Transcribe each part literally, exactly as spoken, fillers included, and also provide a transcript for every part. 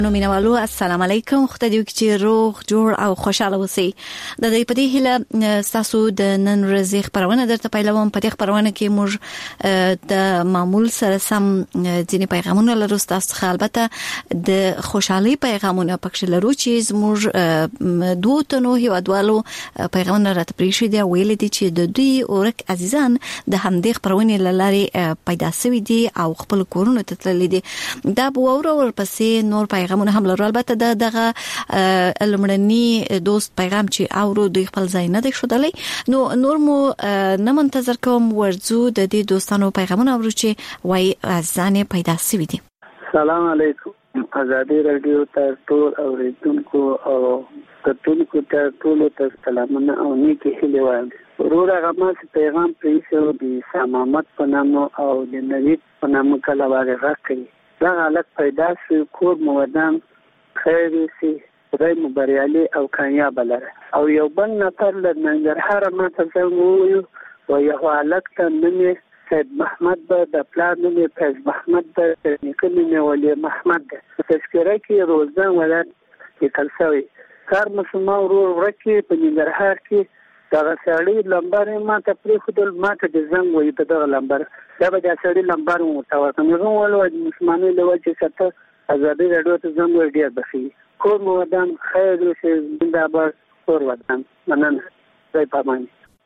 نو مینوالو السلام علیکم، خدای دې وکړي چې روغ جوړ او خوشاله اوسئ. د دې په دې هیله تاسو د نن ورځې خبرونه درته پیلوم. په دې خبرونه کې موږ د معمول سره سم ځینې پیغامونه لرو تاسو څخه، البته د خوشحالي پیغامونه پکې لرو چې موږ دوه تنو هیوادوالو پیغامونه راته پریښي دي، ویل دي چې د دوی اورک عزیزان د همدې خبرونه لارې پیدا شوي دي او خپل کورونه ته تللي دي. دا به ورو ورپسې نور پیغامونه هم لرو. البته د دغه لمړني دوست پیغام چې اورو دوی خپل ځای نه دی ښودلی، نو نور مو نه منتظر کوم، ورځو د دې دوستانو پیغامونه اورو چې وایي عزیزان پیدا شوي دي. سلام علیکم. ازادي رادیو ته ټول اوریدونکو او کتونکو ته ټول ته سلامونه او نیکی هیلې وایم. ورور هغه ما چې پیغام پریښی د سامامت په نامه او د نوید په نامه کله واغې کړي. دا حالت پیدا شي، کور مو ودان خیر شي، خدای مو بریالي او کامیاب لره. او یو بل نفر له ننګرهار ما ته څنګه وویل و یو هلک ته نوم سید محمد به د پلار نوم فیض محمد به د نیکه نوم ولی محمد ده. په تذکره کې روزګان ولایت لیکل شوی. کار مسلمان ورور ورکې په ننګرهار کې دغه سړی لمبر ما ته پرېښودل، ما ته د زنګ وایي په دغه لمبر، دا به د سړي لمبر مو ورته ورکړم. زه وویل د مسلمانۍ له وجې څخه ازادي راډیو ته زنګ وایي ډېر بخښي. کور مو ودان خیر اوسئ، زنده‌باد کور ودان. مننه. خدای په امان.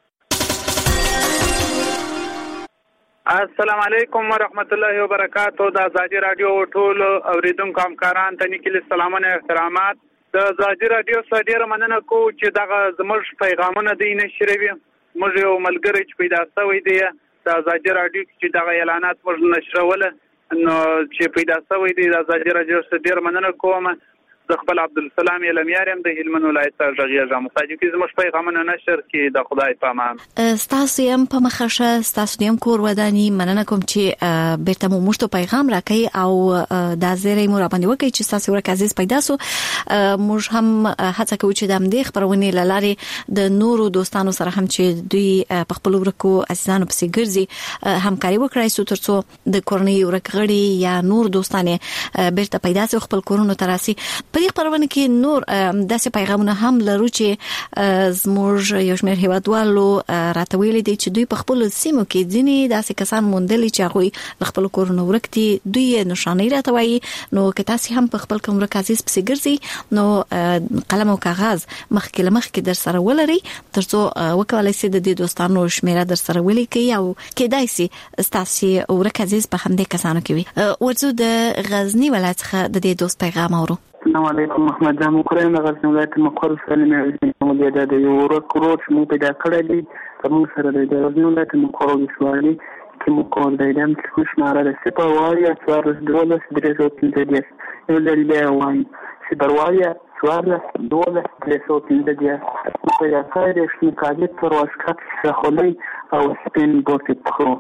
السلام علیکم ورحمت الله وبرکاتو. د ازادي راډیو ټول اوریدونکو همکاران ته نیکي سلامونه احترامات. د ازادي راډیو څخه ډیره مننه کوو چې دغه زموږ پیغامونه دی نشروي. موږ یو ملګری چې پیدا شوی دی د ازادي راډیو چې دغه اعلانات موږ نشروله، نو چې پیدا شوی دی د ازادي راډیو څخه ډیره مننه کوم. زه خپل عبدالسلام علمیار یم د هلمند ولایت څخه غږیږم. خدای دې زموږ پیغامونه نشر کړي. د خدای په امان. ستاسو یم په مخه شه، ستاسو یم کور وداني. مننه کوم چې بیرته مو موږ ته پیغام راکړئ او دا زیری مو را باندې وکړئ چې ستاسو ورک عزیز پیدا سو. موږ هم هڅه کوو چې د همدې خبرونې له لارې د نورو دوستانو سره هم چې دوی په خپل ورکو عزیزانو پسې ګرځي همکاري وکړای سو، ترڅو د کورنۍ ورک غړي یا نور دوستانه بیرته پیدا سي، خپل کورونو ته راسي. په دې خبرونه کې نور داسې پیغامونه هم لرو چې زموږ یو شمېر هیوادوالو راته ویلي دي چې دوی په خپلو سیمو کې ځینې داسې کسان موندلي چې هغوی له خپلو کورونو ورک دي. دوی نښانۍ راته وایي. نو که تاسې هم په خپل کوم ورک عزیز پسې ګرځئ، نو قلم او کاغذ مخکې له مخکې در سره ولرئ، ترڅو وکولای سي د دې دوستانو شمېره در سره ولیکئ او کېدای سي ستاسې ورک عزیز په همدې کسانو کې وي. ورځو د غزني ولایت څخه د دې دوست پیغام اورو. السلام علیکم. محمد جان مکرم غزنی ولایت مقر سالم مولوی د یو ورک ورور چې مو پیدا کړی دی کوم سره د غزنی ولایت مقر وسوالي کې مو کول دی دم چې شماره د سپا وایي څوار دولس درې سو پنځه دیس یو لري دی وایي سپا وایي څوار دولس درې سو پنځه دیس مو پیدا کړی دی چې کاږي تر واسکات شخولي او سپین بوټي پخو.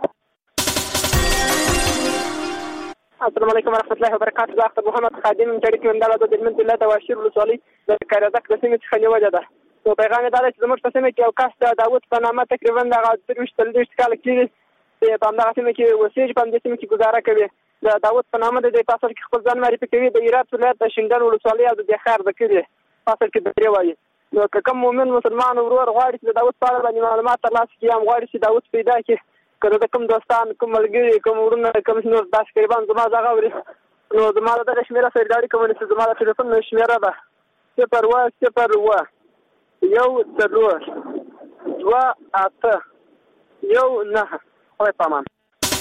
السلام علیکم ورحمۃ اللہ وبرکاتہ. زه اختر محمد خادم چړکی ونداله د هلمند ولایت واشیر ولسوالۍ د کارزک د سیمې څخه نیولې ده. نو پیغام دا دی چې زموږ په سیمه کې یو کس د داود په نامه تقریبا دغه درویشت څلوېښت کاله کېږي چې په همدغه سیمه کې اوسېږي، په همدې سیمه کې ګزاره کوي. د داود په نامه د دې په اصل کې خپل ځان معرفي کوي د هرات ولایت د شینډل ولسوالۍ او د دخار د کلي په اصل کې درې وایي. نو که کوم مؤمن مسلمان ورور غواړي چې د داود په اړه باندې معلومات ترلاسه کړي، هم غواړي چې داود پیدا کړي، که د کوم دوستان کوم ملګري کوم ورونه کوم نور داسې قریبان زما دغه اوري، نو زما دغه شمېره سره ګاډي کومه چې زما د ټلیفون شمېره ده صفر اوه صفر اوه یو څلور دوه اته یو نهه. خدای په امان.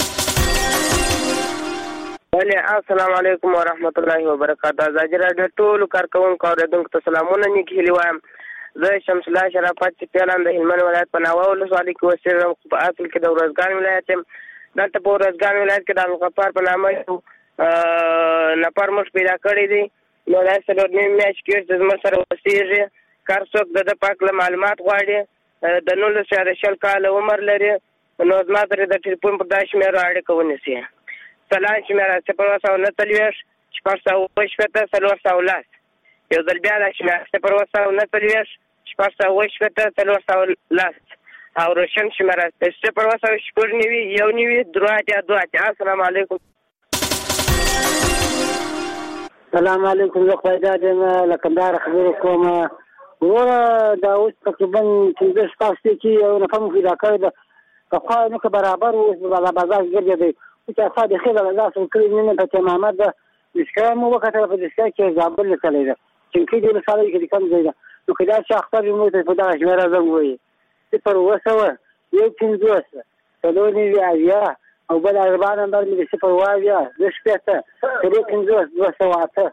السلام علیکم ورحمت الله وبرکاتہ. ازادي راډیو ټول کارکونکو اوریدونکو ته سلامونه نیک هیلې وایم. زه شمس الله شرافت چې پیلان د هلمند ولایت په ناوه ولسوالۍ کې اوسېږم، خو په اصل کې د ورځګان ولایت یم. دلته په ورځګان ولایت کې د الغفار په نامه یو نفر موږ پیدا کړی دی. نو دا څلور نیم میاشت کې چې زموږ سره اوسېږي. کار څوک د ده په هکله معلومات غواړي، د نولس اشاریه شل کاله عمر لري. نو زما سره د ټلیفون پر دا شمېره اړیکه ونیسي. سلام شمېره صفر اوه سوه نهه څلوېښت شپږ سوه اووه شپېته څلور سوه لس. یو ځل بیا دا شمېره صفر اوه سوه نهه څلوېښت شپږ سوه اووه شپېته څلور سوه لس. او روشن شمېره صفر اوه سوه شپږ نوي یو نوي درې اتیا دوه اتیا. السلام علیکم. السلام علیکم. زه خدای دې له کندهار خبرې کوم. وروره دا اوس تقریبا پنځه شپږ کې یو نفر پیدا کړی ده که خوا نه که برابر اوس په بازار ګرځېدی اوس اصلا د خیل له لاسه ورکړي مینه فتح محمد ده دسکه مو وکتل په دسکه کې زابل لیکلی ده چنکۍ دې ولسوالۍ کې د کم ځای ده نو که دا چې اختر وي موږ ته په دغه شمېره زنګ ووایي صفر اوه سوه یو پنځوس څلور نوي اویا او بل اربعه نمبر مې د صفر اوه اویا دوه شپېته څلور پنځوس دوه سوه اته.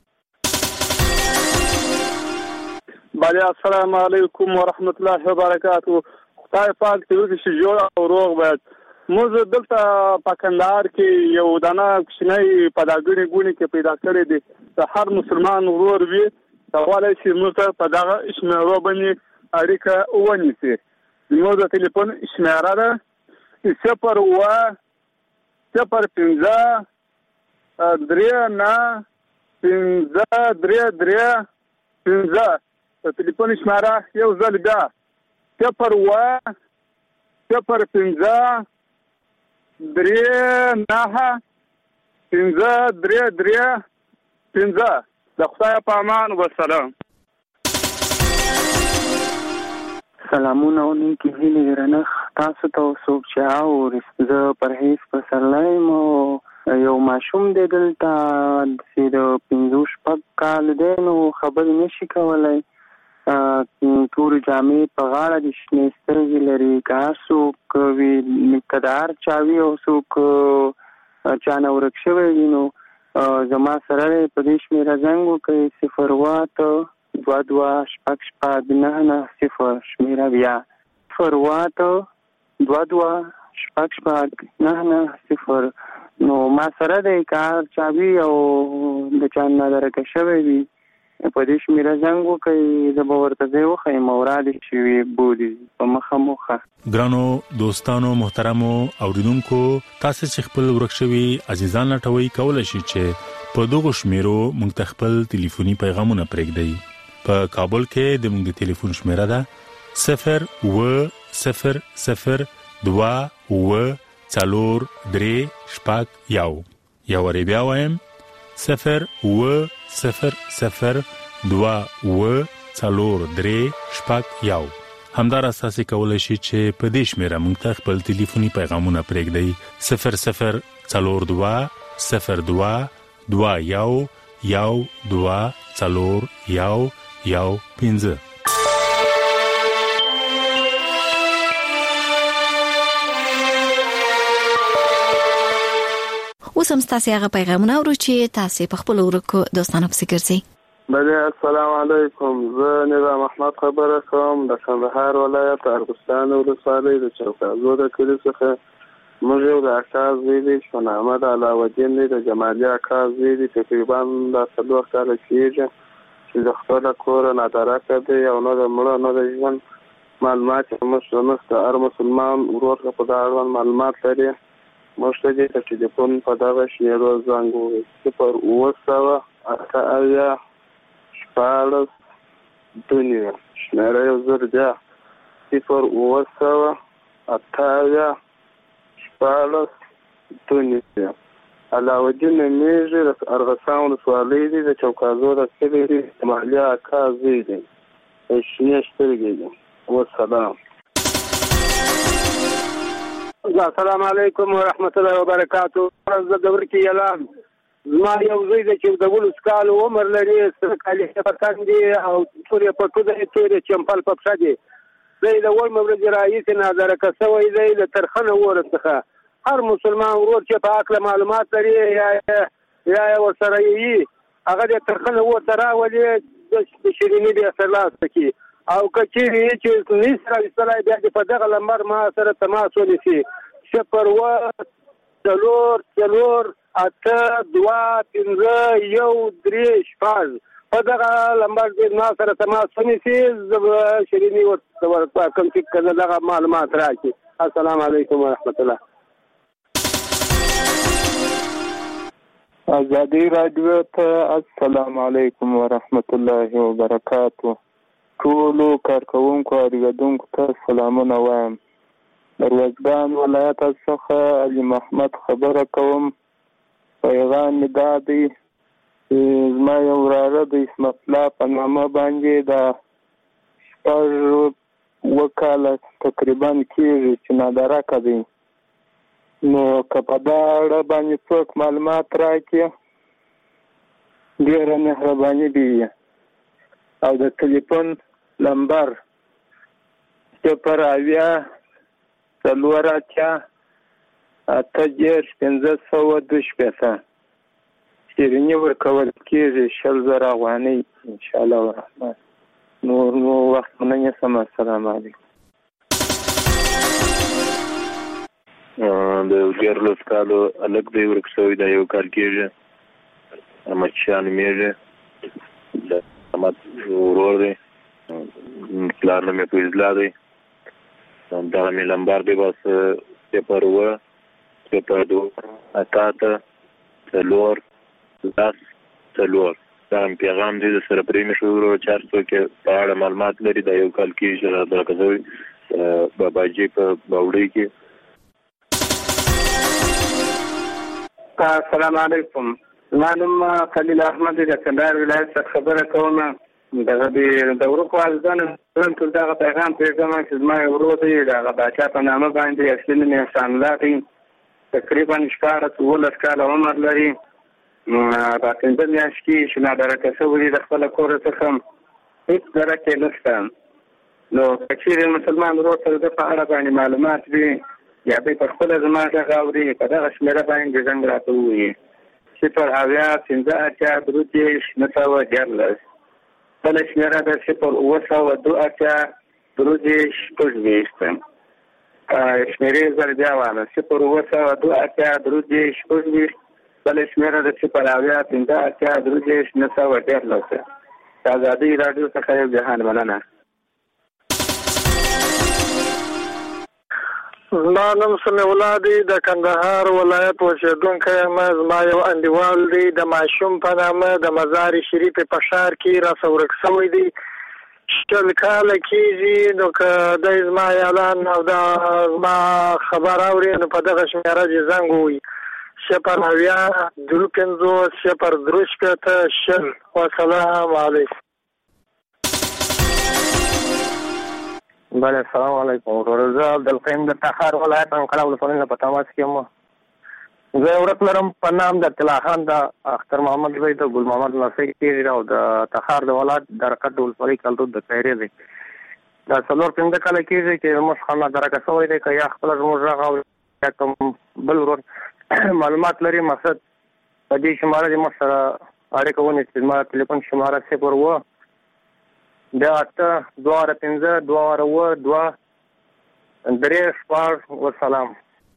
بله السلام علیکم ورحمت الله وبرکاتو. خدای پاک دې وکړي چې جوړ او روغ باید. موږ دلته په کندهار کې یو دانه کوچنی پداګونې ګونې کې پیدا کړی دی د هر مسلمان ورور وي کولی شي موږ ته په دغه شمېرو باندې اړیکه ونیسي. زموږ د تلیفون شمېره ده صفر اوه صفر پنځه درې نه پنځه درې درې پنځه د تلیفون شمېره یو ځل بیا صفر اوه صفر پنځه درې نهه پنځه درې درې پنځه. د خدای په امان والسلام. سلامونه او نیکې هیلې درنښت تاسو ته څوک چې اوري. زه پرهیز پسرلی یم او یو ماشوم دی دلته چې د پنځه شپږ کال دی نو خبرې نشي کولی تورې جامې په غاړه د شنې سترګې لري که هر څوک وي که د هر چا وي او څوک چا نه ورک شوی وي نو زما سره دی په دې شمېره زنګ وکړئ صفر اوه اته دوه دوه شپږ شپږ نهه نهه صفر شمېره بیا صفر اوه اته دوه دوه شپږ شپږ نهه نهه صفر. نو ما سره دی که هر چا وي او د چا نه درکه شوی وي په دې شمېره زنګ وکړئ زه به ورته ځای وښیم او را دې چې وي بودي په مخه موخه. ګرانو دوستانو محترمو اوریدونکو تاسو چې خپل ورک شوي عزیزان لټوي کولای شئ چې په دغه شمیرو موږ ته خپل ټلیفوني پیغامونه پرېږدئ. په کابل کې د موږ د ټلیفون شمیره ده صفر اوه صفر صفر دوه اوه څلور درې شپږ یو یا ورې بیا وایم صفر اوه صفر صفر دوه اوه څلور درې شپږ یو. همداراز تاسو کولای شئ چې په دې شمیره موږ ته خپل ټلیفوني پیغامونه پرېږدئ صفر صفر څلور دوه صفر دوه دوه یو یو دوه څلور یو یو پنځه. اوس هم ستاسو هغه پیغامونه ورو چې تاسو په خپل ورکو دوستانو پسې ګرځئ. بله السلام علیکم. زه نظام احمد خبره کوم د کندهار ولایت ارغستان ولسوالۍ د چوکازو د کلي څخه. موږ یو د اکا زوی دی چې په نامه د علاوالدین دی د جمالي اکا زوی دی تقریبا دا څلور کاله کېږي چې د خپله کوره نادرکه دی او نه د مړه نه د ژوند معلومات موږ د هر مسلمان ورور په دا اړوند معلومات لري. موږ ته دې ته ټلیفون په دغه شمېرو زنګ ووهئ صفر اوه سوه اته اویا شپاړس دوه نوي شمېره یو ځل بیا صفر اوه سوه اته اویا شپاړس دوه نوي. علاوالدین نومېږي د ارغستان ولسوالۍ دی د چوکازو د کلي دی جمالي اکا زوی دی شنې سترګې دی. والسلام. السلام علیکم ورحمت الله وبرکاتو. زه د ورکي اعلان زما یو زوی دی چې د ولس کال عمر لري سره کالي په کاندي او ټول په کوده تیرې چمپل په پښه دی. زه د وای مبرج رئیس نظر کسوي دی د ترخنه ورڅخه هر مسلمان ورور چې په اکل معلومات لري یا یا ورسره یي هغه د ترخنه ورته ولې د شیرینی د اصلاح کی او کچېری چې نسره اصلاح بیا په دغه لمبر ما سره تماس ونیسي صفر و څلور څلور اته دوه پنځه یو درې شپږ په دغه لمبر کې ما سره تماس ونیسي شیرینی ورته ورته کوم چې دغه معلومات راکړي. السلام علیکم ورحمت الله. ازادي رادیو ته السلام علیکم ورحمت الله وبرکاتو. ټولو کارکوونکو اورېدونکو ته سلامونه وایم. د روزګان ولایت څخه علي محمد خبره کوم. پیغام مې دا دی زما یو وراره د اسمت الله په نامه باندې د شپږ اووه کاله تقریبا کېږي چې نادرکه دی. نو که په دا اړه باندې څوک معلومات راکړي ډېره مهرباني به وي. او د ټلیفون نمبر صفر اویا څلور اتیا اته دېرش پنځه سوه دوه شپېته شیریني ورکول کېږي شل زره افغانۍ انشاءالله الرحمن. نور نو وخت نه نیسم. السلام علیکم. د دیارلس کالو هلک دی ورک شوی دا یو کال کېږي. احمد شاه نومېږي. د احمد ورور دی. پلار نوم یې فیض الله دی. دغه مې نمبر دی بس صفر اووه صفر دوه اته اته څلور لس څلور. دا هم پیغام دی د سره پرې مې شو ورور چې هر څوک په اړه معلومات لري دا یو کال کېږي چې رادرکه شوی باباجي په باوړۍ کې. السلام علیکم. زما نوم خلیل احمد دی د کندهار ولایت څخه خبره کوم. دغه د ورکو والدانو ټول دغه پیغام پرېږدم چې زما یو ورور دی د هغه باچا په نامه باندې اصلي نوم یې احسان الله دی. تقریبا شپاړس اوولس کاله عمر لري. په پنځه میاشتې کې چې نادرکه شوی دی د خپله کوره څخه هېڅ درک یې نشته. نو که چېرې مسلمان ورور ته د ده په اړه باندې معلومات وي یا دوی په خپله زما غږ اوري په دغه شمېره باندې زنګ راته ووایي صفر اویا پنځه اتیا درې دېرش نهه سوه دیارلس. بله شمېره ده صفر اووه سوه دوه اتیا درې دېرش شپږ ویشت. شمېرې زر بیا واله صفر اووه سوه دوه اتیا درې دېرش شپږ ویشت. بله شمېره ده صفر اویا پنځه اتیا درې دېرش نهه سوه دیارلس. د ازادۍ راډیو څخه یو جهان مننه. زما نوم سمیع الله دی د کندهار ولایت اوسېدونکی یم. زما یو انډیوال دی د ماشوم په نامه د مزار شریف په ښار کې راسه ورک شوی دی. شل کاله کېږي. نو که دی زما اعلان او دا زما خبر اوري نو په دغه شمېره دې زنګ ووایي صفر اویا درې پنځوس صفر درې شپېته شل. والسلام علیکم. بله السلام علیکم. ورور زه عبدالقیم د تخار ولایت انقره ولسوالۍ نه په تماس کې یم. زه یو ورک لرم په نام د طلا خان د اختر محمد زوی د ګل محمد لسی کېږي او د تخار د ولایت درکټ د ولسوالۍ کلتور د خیرې دی. دا څلور پنځه کاله کېږي چې زموږ خان نادرکه شوی دی. که یا خپله زموږ غږ اوري یا کوم بل ورور معلومات لري مقصد په دې شماره دې موږ سره اړیکه ونیسي. زما تلیفون شماره صفر اووه بیا اته دوه واره پنځه دوه واره اووه دوه درې شپږ. والسلام.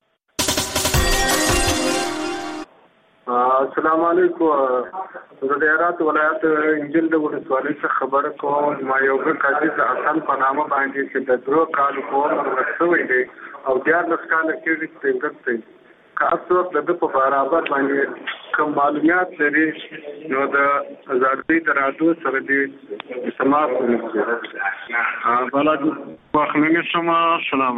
السلام علیکم. زه د هرات ولایت انجیل د ولسوالۍ څخه خبره کوم. ما یو بل قاضي د حسن په نامه باندې چې د درو کالو په عمر ورک شوی دی او دیارلس کاله کېږي چې پرېږدل دی. که هر څوک د ده په برابر باندې کوم معلومات لري نو د ازادۍ د راډیو سره دې تماس ونیسي. بله وخت نه نیسم. السلام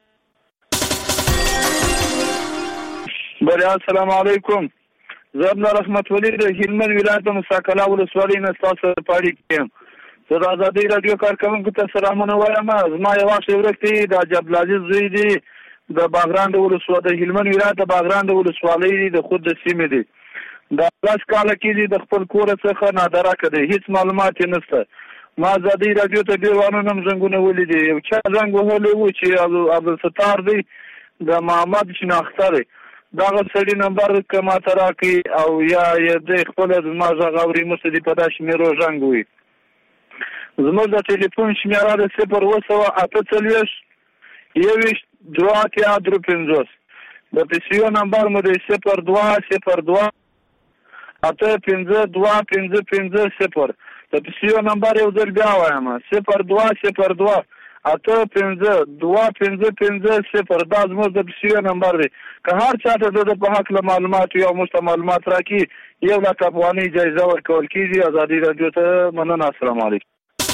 بله السلام علیکم. زه عبدالله رحمت ولی د هلمند ولایت د موسی قلعه ولسوالۍ نه ستاسو سره په اړیکه کې یم. زه د ازادۍ راډیو کارکوونکو ته سلامونه وایم. زما یو وخت ورک دی د حاجي عبدالعزیز زوی دی د باغران د ولسوالۍ د هلمند ولایت د باغران د ولسوالۍ د خود د سیمې دی. دا لس کاله کېږي د خپل کور څخه نادرکه دی. هېڅ معلومات یې نشته. ما ازادۍ راډیو ته ډېر وانونه هم زنګونه ولیدي. یو چا زنګ وهلی و چې عبدالستار دی د محمد شناخته دی. دغه سړي نمبر که ماته راکړي او یا یې دی خپله زما غږ اوري موږ دې په دا شمېرو زنګ ووایي. زموږ د ټلیفون شمېره د صفر اووه سوه اته څلوېښت یوویشت دوه اتیا درې پنځوس. د پیسیو نمبر مو دی صفر دوه صفر دوه اته پنځه دوه پنځه پنځه صفر. د پیسیو نمبر یو ځل بیا وایم صفر دوه صفر دوه اته پنځه دوه پنځه پنځه صفر. دا زموږ د پیسیو نمبر دی. که هر چاته د ده په هکله معلومات وي او موږ ته معلومات راکړي یو لک افغانۍ جایزه ورکول کېږي. ازادۍ راډیو ته مننه. السلام علیکم.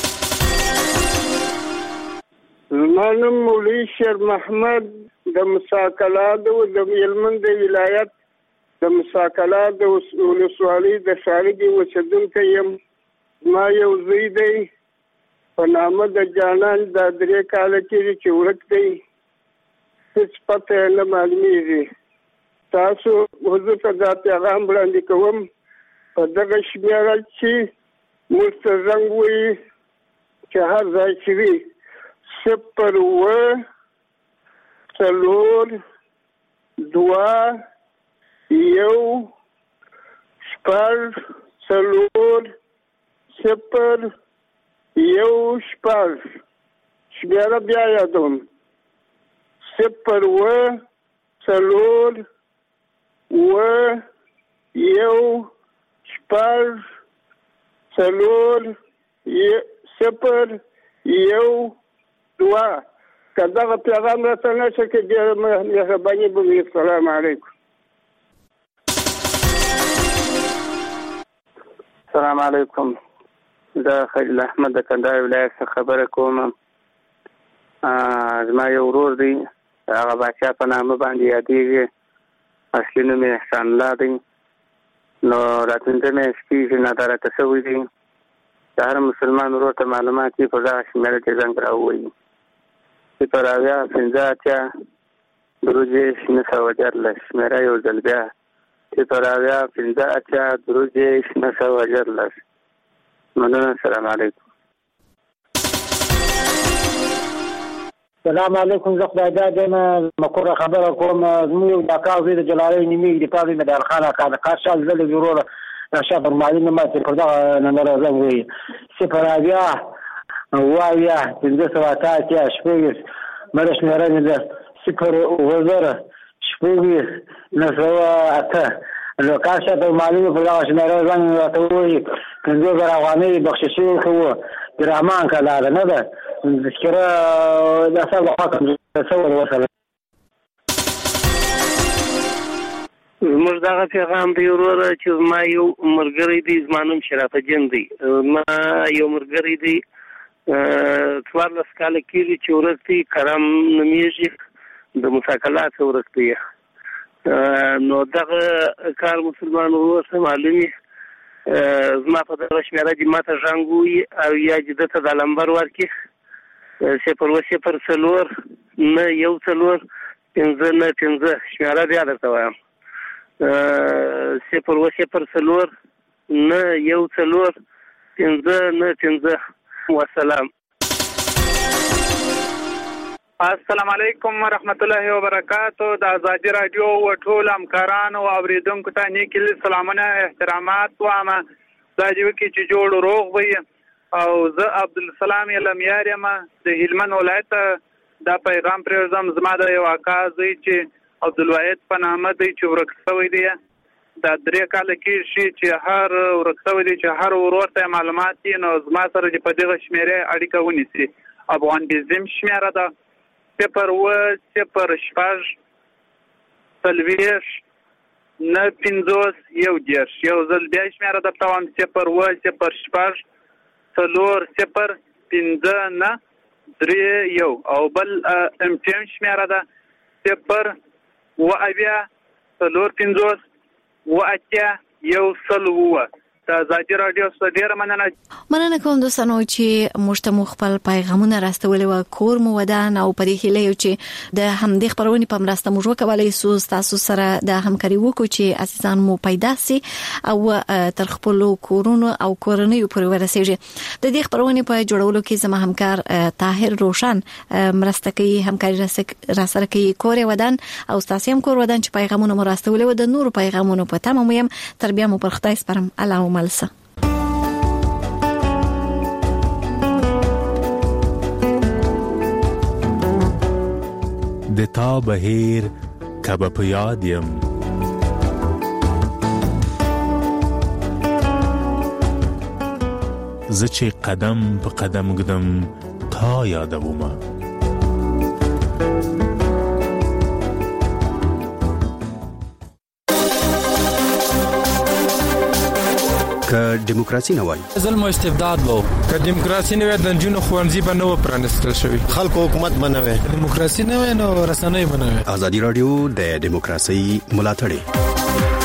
زما نوم مولوي شیر محمد د موسی قلعه د هلمند ولایت د مساکلا د ولسوالۍ د شارګي اوسېدونکی یم. ما یو زوی دی په نامه د جانان دا درې کاله کېږي چې ورک دی. هېڅ پته یې نه معلومېږي. تاسو حضور ته دا پیغام وړاندې کوم په دغه شمېره چې موږ ته زنګ ووایي چې هر ځای چې وي صفر اووه څلور دوه یو شپږ څلور صفر یو شپږ. شمېره بیا یادوم صفر اووه څلور اووه یو شپږ څلور صفر یو دوه. که دغه پیغام راته نشي کې ډېره مهرباني به وي. السلام علیکم. السلام علیکم. زه خلیل احمد د کندهار ولایت څخه خبره کوم. زما یو ورور دی، هغه باچا په نامه باندې یادېږي. اصلي نوم یې احسان الله دی. نو را پنځه میاشتې کېږي نادارته شوی دی. د هر مسلمان ورور ته معلومات یې په دغه شمېره کې زنګ راووایي. صفر اویا پنځه اتیا درود دېرش نهه سوه دیارلس. شمېره یو ځل بیا صفر اویا پنځه اتیا درود دېرش نهه سوه دیارلس. مننه. السلام علیکم. السلام علیکم. زه خدای داد یم. مکوره خبره کوم. زموږ یو د کار زوی د جلالۍ نومېږي، د پلار مدار خان اکا د کار شال زه له وروره راشا فرمالي نه ماتې پر دغه نمبر زنګ ووایي. صفر اویا اوه اویا پنځه سوه اته اتیا شپږ. بله شمېره مې ده صفر اوه زره شپږ نهه سوه اته. نو کار شاته معلومه پر دغه شمېره زنګ راته ووایي. پنځه زره افغانۍ بخششي ورکوو. د رحمان کلا ده نه ده تذکره د اصل لخوا تصور وسله. زموږ دغه پیغام دی وروره چې ما یو ملګری دی، زما نوم شرف جن دی. ما یو ملګری دی څوارلس کاله کېږي چې ورک دی، کرم نومېږي، د مساکلا څخه ورک دی. نو دغه کار مسلمان ورور ته معلوم وي. زما په دغه شمېره دې ما ته زنګ ووایي او یا دې ده ته دا لمبر ورکړي صفر اووه صفر څلور نه یو څلور پنځه نه پنځه. شمېره بیا درته وایم صفر اووه صفر څلور نه یو څلور پنځه نه پنځه. والسلام. السلام علیکم ورحمت الله وبرکاتو. د ازادي راډیو او ټول همکارانو او اوریدونکو ته نیک سلامونه احترامات وایم. دا دې وکړي چې جوړ روغ وي. او زه عبدالسلام یلمیار یم د هلمند ولایت. دا پیغام پرېږدم زما د یو اکا زوی چې عبدالواحد په نامه دی چې ورک شوی دی. دا درې کاله کېږي چې هر ورک شوی دی چې هر ورور ته معلومات دي. نو زما سره چې په دغه شمېرې اړیکه ونیسي. افغان بزم شمېره ده صفر اووه صفر شپږ څلوېښت نه پنځوس یو دېرش. یو ځل بیا شمېره درته وایم صفر اووه صفر شپږ څلور صفر پنځه نه درې یو. او بل ام ټي ام شمېره ده صفر اووه اویا څلور پنځوس اووه اتیا یو سل اووه. د ازادي راډیو څخه ډیره مننه. مننه کوم دوستانو چې موږ ته خپل پیغامونه راستولي و. کور مو ودان او په دې هیله یو چې د همدې خبرونې په مرسته موږ وکولای سو تاسو سره د همکاري وکړو چې عزیزان مو پیدا سي او تر خپل کورونو او کورنۍ پورې ورسیږي. د دې خبرونې په جوړولو کې زما همکار طاهر روشن مرسته کوي، همکاري را سره کوي. کور ودان او تاسو هم کور ودان چې پیغامونه مو راستولي و. د نورو پیغامونو په تمام يم تربیه مو پر خدای سپارم. الله ملسه. د تا بهیر کبه په یاد یم زه چې قدم په قدم ګدم تا یادومه. که دیموکراسي نه وای ظلم او استبداد وو، که دیموکراسي نه وای د جنونو خوانځي به نو پرانستل شوی، خلکو حکومت بنوي، دیموکراسي نه وای نو رسنۍ بنوي. ازادي رادیو د دیموکراسي ملاتړ